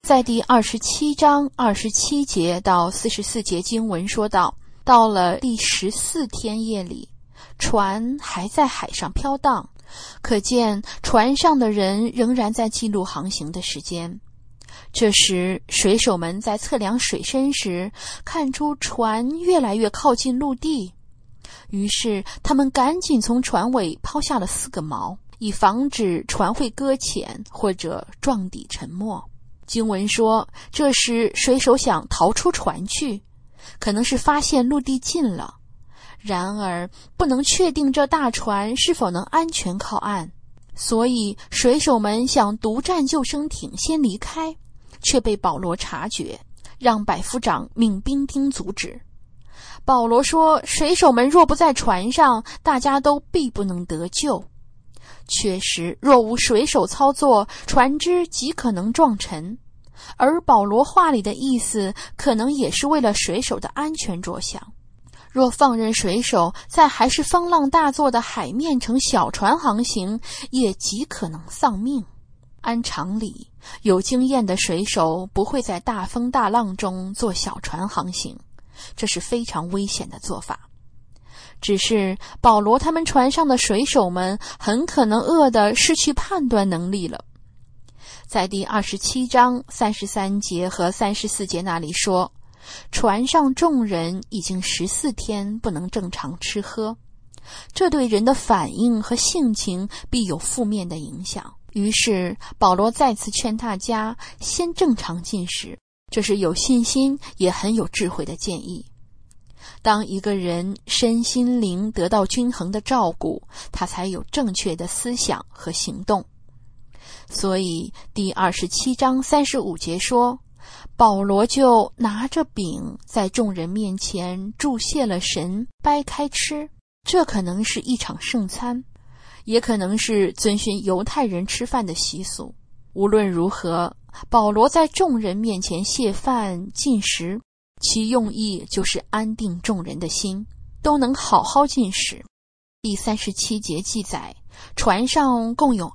在第27章27节到44节经文说到，到了第14天夜里，船还在海上飘荡，可见船上的人仍然在记录航行的时间。这时水手们在测量水深时，看出船越来越靠近陆地，于是他们赶紧从船尾抛下了4个锚，以防止船会搁浅或者撞底沉没。经文说，这时水手想逃出船去，可能是发现陆地近了，然而不能确定这大船是否能安全靠岸，所以水手们想独占救生艇先离开，却被保罗察觉，让百夫长命兵丁阻止。保罗说，水手们若不在船上，大家都必不能得救。确实，若无水手操作，船只极可能撞沉，而保罗话里的意思可能也是为了水手的安全着想。若放任水手在还是风浪大作的海面乘小船航行，也极可能丧命。按常理，有经验的水手不会在大风大浪中坐小船航行，这是非常危险的做法。只是保罗他们船上的水手们很可能饿得失去判断能力了。在第27章33节和34节那里说，船上众人已经14天不能正常吃喝，这对人的反应和性情必有负面的影响。于是保罗再次劝大家先正常进食，这是有信心也很有智慧的建议。当一个人身心灵得到均衡的照顾，他才有正确的思想和行动。所以第27章35节说，保罗就拿着饼在众人面前祝谢了神，掰开吃。这可能是一场圣餐，也可能是遵循犹太人吃饭的习俗。无论如何，保罗在众人面前谢饭进食，其用意就是安定众人的心，都能好好进食。第37节记载，船上共有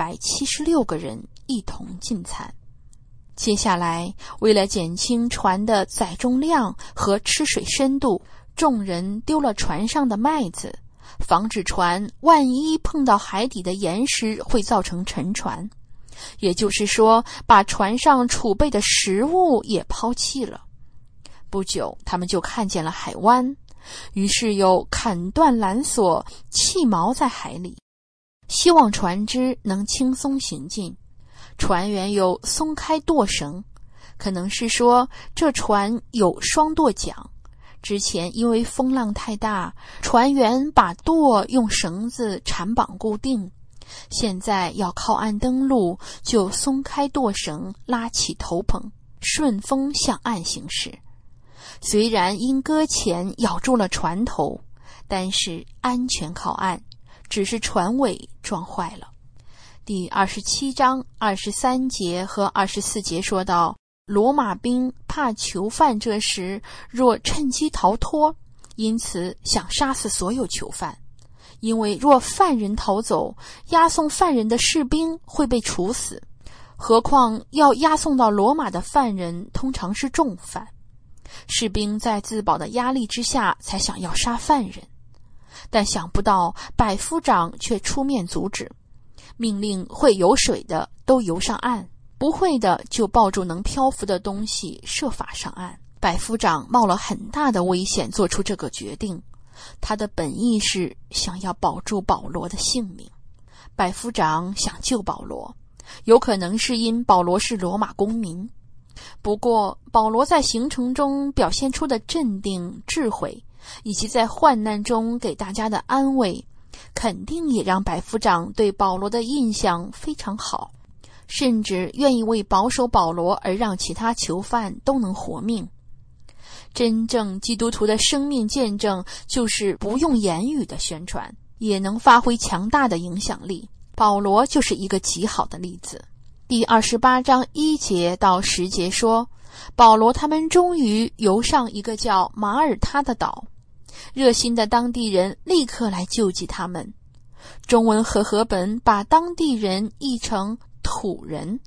276个人一同进餐。接下来，为了减轻船的载重量和吃水深度，众人丢了船上的麦子，防止船万一碰到海底的岩石会造成沉船。也就是说，把船上储备的食物也抛弃了。不久，他们就看见了海湾，于是又砍断缆索，弃锚在海里，希望船只能轻松行进。船员又松开舵绳，可能是说这船有双舵桨，之前因为风浪太大，船员把舵用绳子缠绑固定，现在要靠岸登陆，就松开舵绳，拉起头篷，顺风向岸行驶。虽然因搁浅咬住了船头，但是安全靠岸，只是船尾撞坏了。第27章23节和24节说到，罗马兵怕囚犯这时若趁机逃脱，因此想杀死所有囚犯，因为若犯人逃走，押送犯人的士兵会被处死，何况要押送到罗马的犯人通常是重犯。士兵在自保的压力之下才想要杀犯人，但想不到百夫长却出面阻止，命令会游水的都游上岸，不会的就抱住能漂浮的东西设法上岸。百夫长冒了很大的危险做出这个决定，他的本意是想要保住保罗的性命。百夫长想救保罗，有可能是因保罗是罗马公民。不过保罗在行程中表现出的镇定、智慧，以及在患难中给大家的安慰，肯定也让百夫长对保罗的印象非常好，甚至愿意为保守保罗而让其他囚犯都能活命。真正基督徒的生命见证就是不用言语的宣传，也能发挥强大的影响力。保罗就是一个极好的例子。第28章1节到10节说，保罗他们终于游上一个叫马耳他的岛，热心的当地人立刻来救济他们。中文和合本把当地人译成土人，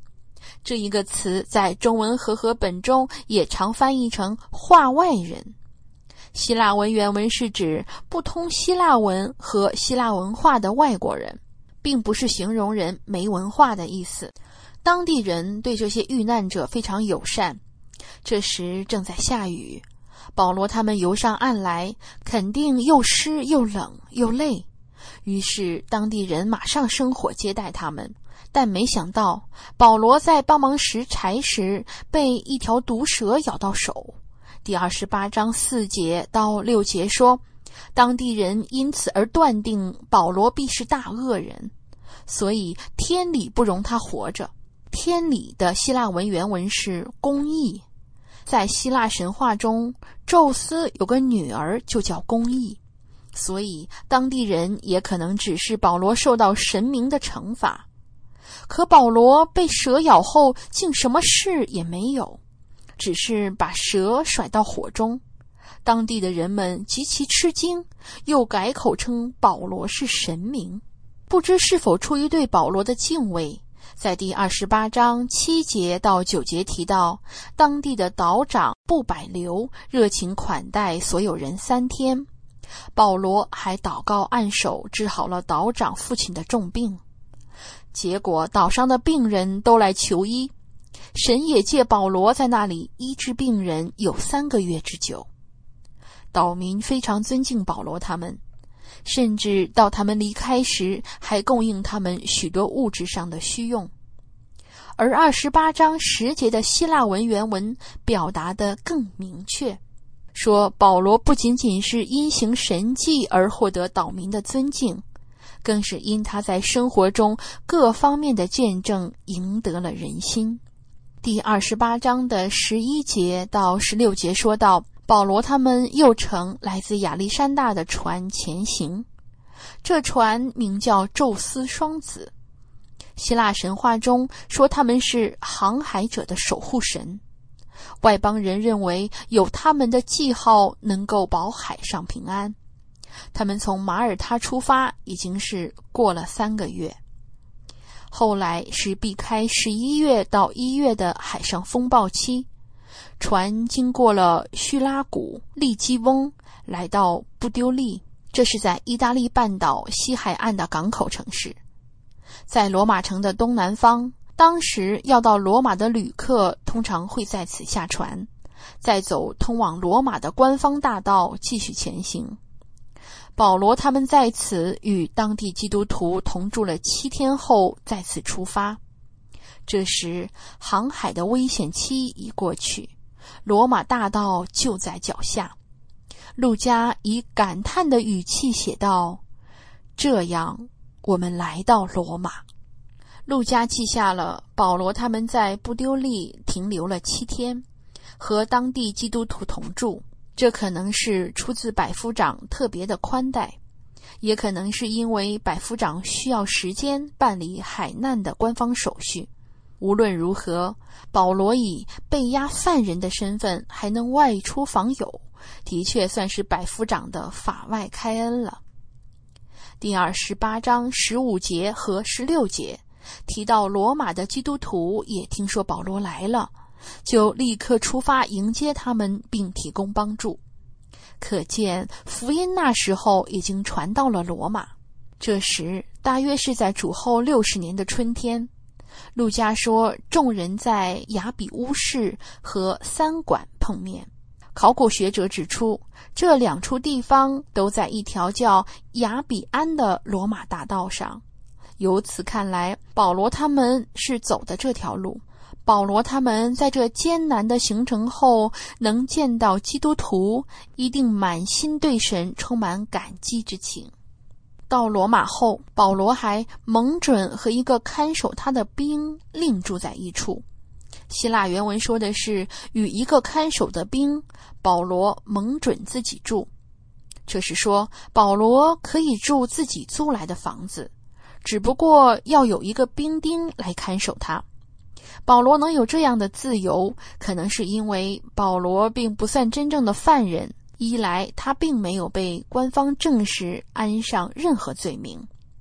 这一个词在中文和合本中也常翻译成化外人。希腊文原文是指不通希腊文和希腊文化的外国人，并不是形容人没文化的意思。当地人对这些遇难者非常友善。这时正在下雨，保罗他们游上岸来，肯定又湿又冷又累，于是当地人马上生火接待他们。但没想到保罗在帮忙拾柴时被一条毒蛇咬到手。第28章4节到6节说，当地人因此而断定保罗必是大恶人，所以天理不容他活着。天理的希腊文原文是公义。在希腊神话中，宙斯有个女儿就叫公义，所以当地人也可能指示保罗受到神明的惩罚。可保罗被蛇咬后竟什么事也没有，只是把蛇甩到火中。当地的人们极其吃惊，又改口称保罗是神明。不知是否出于对保罗的敬畏，在第28章7节到9节提到，当地的岛长布百流热情款待所有人3天。保罗还祷告按手治好了岛长父亲的重病。结果岛上的病人都来求医，神也借保罗在那里医治病人有3个月之久。岛民非常尊敬保罗他们，甚至到他们离开时还供应他们许多物质上的需用。而28章10节的希腊文原文表达得更明确，说保罗不仅仅是因行神迹而获得岛民的尊敬，更是因他在生活中各方面的见证赢得了人心。第28章的11节到16节说到，保罗他们又乘来自亚历山大的船前行，这船名叫宙斯双子。希腊神话中说他们是航海者的守护神，外邦人认为有他们的记号能够保海上平安。他们从马耳他出发已经是过了3个月，后来是避开11月到1月的海上风暴期，船经过了叙拉古、利基翁，来到布丢利，这是在意大利半岛西海岸的港口城市。在罗马城的东南方，当时要到罗马的旅客通常会在此下船，再走通往罗马的官方大道继续前行。保罗他们在此与当地基督徒同住了7天后再次出发。这时航海的危险期已过去，罗马大道就在脚下。路加以感叹的语气写道，这样我们来到罗马。路加记下了保罗他们在布丢利停留了7天，和当地基督徒同住。这可能是出自百夫长特别的宽待，也可能是因为百夫长需要时间办理海难的官方手续。无论如何，保罗以被押犯人的身份还能外出访友，的确算是百夫长的法外开恩了。第28章15节和16节提到罗马的基督徒也听说保罗来了，就立刻出发迎接他们并提供帮助。可见福音那时候已经传到了罗马。这时大约是在主后60年的春天。路加说众人在雅比乌市和3馆碰面。考古学者指出，这2处地方都在一条叫雅比安的罗马大道上。由此看来，保罗他们是走的这条路。保罗他们在这艰难的行程后能见到基督徒，一定满心对神充满感激之情。到罗马后，保罗还蒙准和一个看守他的兵另住在一处。希腊原文说的是与一个看守的兵，保罗蒙准自己住。这是说保罗可以住自己租来的房子，只不过要有一个兵丁来看守他。保罗能有这样的自由，可能是因为保罗并不算真正的犯人，一来他并没有被官方正式安上任何罪名，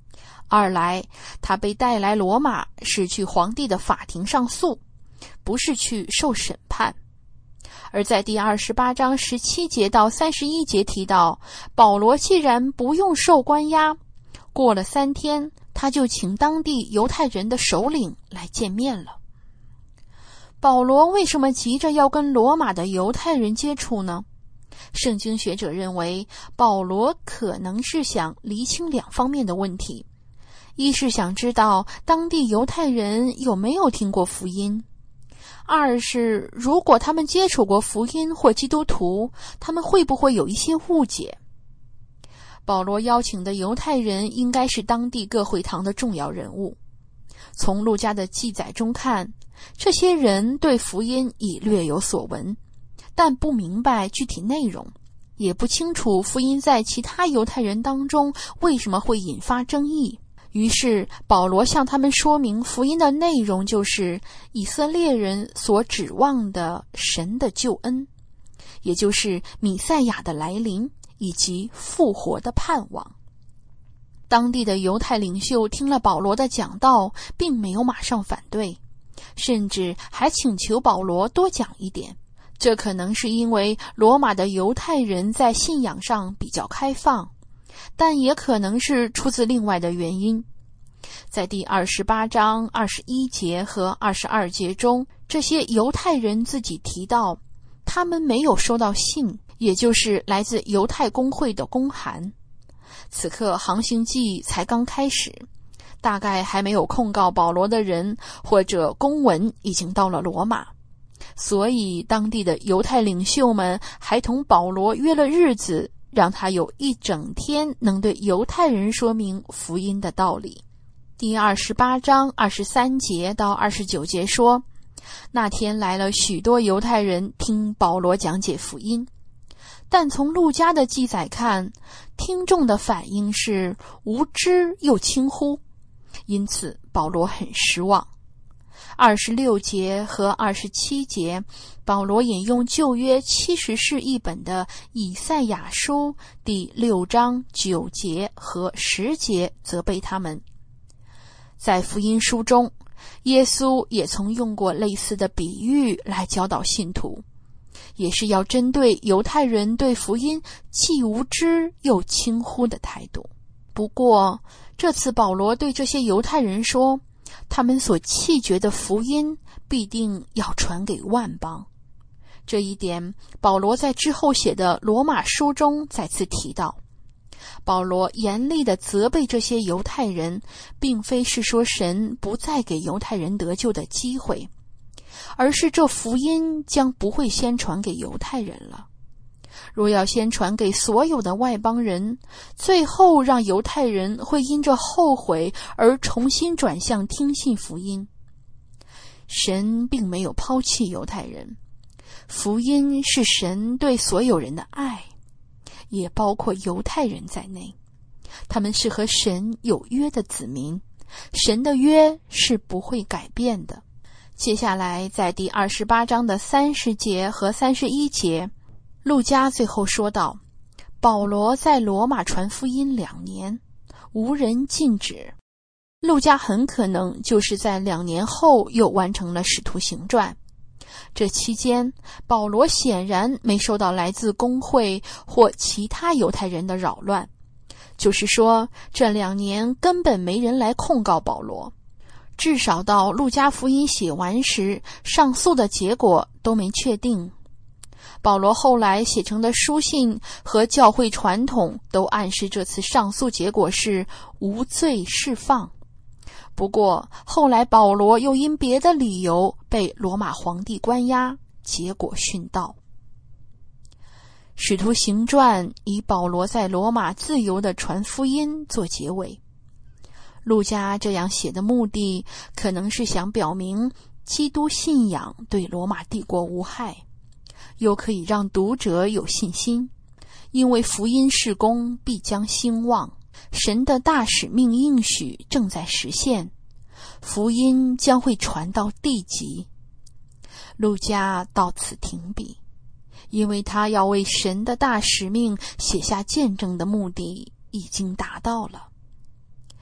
二来，他被带来罗马是去皇帝的法庭上诉，不是去受审判。而在第28章17节到31节提到，保罗既然不用受关押，过了3天，他就请当地犹太人的首领来见面了。保罗为什么急着要跟罗马的犹太人接触呢？圣经学者认为，保罗可能是想厘清2方面的问题。一是想知道当地犹太人有没有听过福音，二是如果他们接触过福音或基督徒，他们会不会有一些误解。保罗邀请的犹太人应该是当地各会堂的重要人物。从路加的记载中看，这些人对福音已略有所闻，但不明白具体内容，也不清楚福音在其他犹太人当中为什么会引发争议。于是保罗向他们说明福音的内容就是以色列人所指望的神的救恩，也就是弥赛亚的来临以及复活的盼望。当地的犹太领袖听了保罗的讲道，并没有马上反对，甚至还请求保罗多讲一点。这可能是因为罗马的犹太人在信仰上比较开放，但也可能是出自另外的原因。在第28章21节和22节中，这些犹太人自己提到，他们没有收到信，也就是来自犹太公会的公函。此刻航行记才刚开始，大概还没有控告保罗的人或者公文已经到了罗马，所以当地的犹太领袖们还同保罗约了日子，让他有1整天能对犹太人说明福音的道理。第28章23节到29节说，那天来了许多犹太人听保罗讲解福音，但从路加的记载看，听众的反应是无知又轻忽，因此保罗很失望。26节和27节，保罗引用旧约70士译本的以赛亚书第6章9节和10节责备他们。在福音书中，耶稣也曾用过类似的比喻来教导信徒，也是要针对犹太人对福音既无知又轻忽的态度。不过，这次保罗对这些犹太人说，他们所弃绝的福音必定要传给万邦。这一点，保罗在之后写的罗马书中再次提到。保罗严厉地责备这些犹太人，并非是说神不再给犹太人得救的机会，而是这福音将不会先传给犹太人了。若要先传给所有的外邦人，最后让犹太人会因着后悔而重新转向听信福音。神并没有抛弃犹太人，福音是神对所有人的爱，也包括犹太人在内。他们是和神有约的子民，神的约是不会改变的。接下来在第28章的30节和31节，路加最后说道，保罗在罗马传福音2年，无人禁止。路加很可能就是在2年后又完成了使徒行传。这期间，保罗显然没受到来自公会或其他犹太人的扰乱，就是说这2年根本没人来控告保罗。至少到路加福音写完时，上诉的结果都没确定。保罗后来写成的书信和教会传统都暗示这次上诉结果是无罪释放。不过后来保罗又因别的理由被罗马皇帝关押，结果殉道。使徒行传以保罗在罗马自由地传福音做结尾。路加这样写的目的，可能是想表明基督信仰对罗马帝国无害，又可以让读者有信心，因为福音事工必将兴旺，神的大使命应许正在实现，福音将会传到地极。路加到此停笔，因为他要为神的大使命写下见证的目的已经达到了。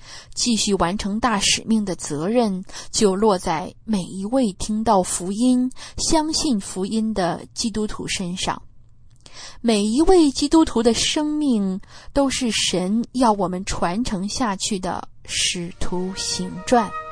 继续完成大使命的责任就落在每一位听到福音、相信福音的基督徒身上。每一位基督徒的生命都是神要我们传承下去的使徒行传。